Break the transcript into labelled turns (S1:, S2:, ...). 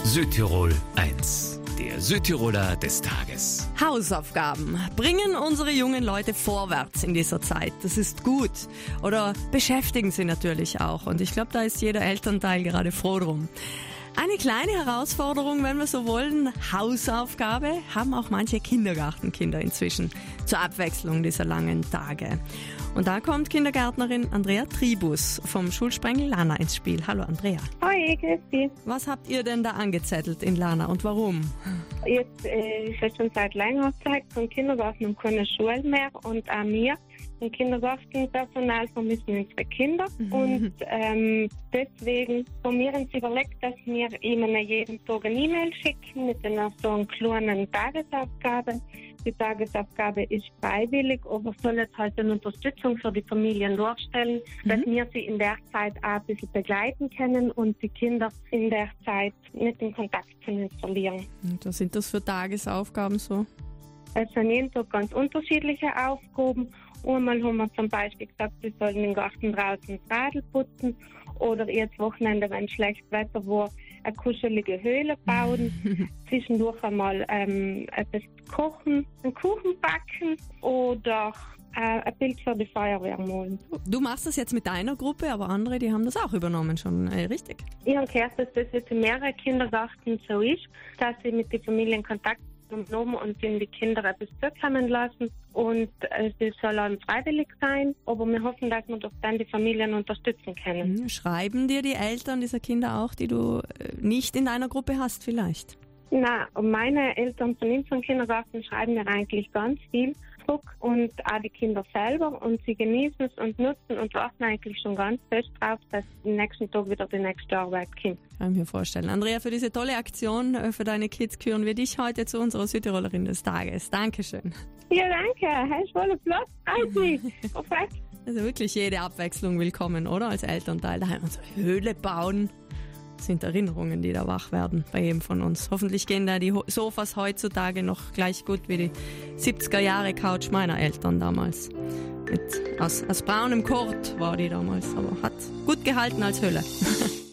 S1: Südtirol 1, der Südtiroler des Tages.
S2: Hausaufgaben bringen unsere jungen Leute vorwärts in dieser Zeit. Das ist gut. Oder beschäftigen sie natürlich auch. Und ich glaube, da ist jeder Elternteil gerade froh drum. Eine kleine Herausforderung, wenn wir so wollen, Hausaufgabe, haben auch manche Kindergartenkinder inzwischen zur Abwechslung dieser langen Tage. Und da kommt Kindergärtnerin Andrea Tribus vom Schulsprengel Lana ins Spiel. Hallo Andrea.
S3: Hoi, grüß dich.
S2: Was habt ihr denn da angezettelt in Lana und warum?
S3: Jetzt ist es schon seit längerer Zeit vom Kindergarten und keine Schule mehr und auch wir im Kindergartenpersonal vermissen unsere Kinder. Und deswegen haben wir uns überlegt, dass wir ihnen jeden Tag eine E-Mail schicken mit so einer kleinen Tagesaufgabe. Die Tagesaufgabe ist freiwillig, aber soll jetzt halt eine Unterstützung für die Familien darstellen, dass wir sie in der Zeit auch ein bisschen begleiten können und die Kinder in der Zeit nicht den Kontakt zu uns verlieren.
S2: Und was sind das für Tagesaufgaben so?
S3: Es sind jeden Tag ganz unterschiedliche Aufgaben. Einmal haben wir zum Beispiel gesagt, sie sollen im Garten draußen das Radl putzen oder jetzt Wochenende, wenn schlechtes Wetter war, eine kuschelige Höhle bauen, zwischendurch einmal etwas kochen, einen Kuchen backen oder ein Bild für die Feuerwehr malen.
S2: Du machst das jetzt mit deiner Gruppe, aber andere, die haben das auch übernommen schon, richtig?
S3: Ich habe gehört, dass das jetzt in mehreren Kindergärten so ist, dass sie mit den Familien Kontakt genommen und die Kinder etwas zukommen lassen. Und es soll dann freiwillig sein, aber wir hoffen, dass wir doch dann die Familien unterstützen können.
S2: Schreiben dir die Eltern dieser Kinder auch, die du nicht in deiner Gruppe hast vielleicht?
S3: Na, meine Eltern von unserem Kindergarten schreiben mir eigentlich ganz viel zurück und auch die Kinder selber und sie genießen es und nutzen und warten eigentlich schon ganz fest drauf, dass am nächsten Tag wieder die nächste Arbeit kommt.
S2: Kann ich mir vorstellen. Andrea, für diese tolle Aktion für deine Kids küren wir dich heute zu unserer Südtirolerin des Tages. Dankeschön.
S3: Ja, danke. Hast du voll Platz? Perfekt.
S2: Also wirklich jede Abwechslung willkommen, oder? Als Elternteil daheim unsere Höhle bauen. Das sind Erinnerungen, die da wach werden bei jedem von uns. Hoffentlich gehen da die Sofas heutzutage noch gleich gut wie die 70er-Jahre-Couch meiner Eltern damals. Aus braunem Kord war die damals, aber hat gut gehalten als Höhle.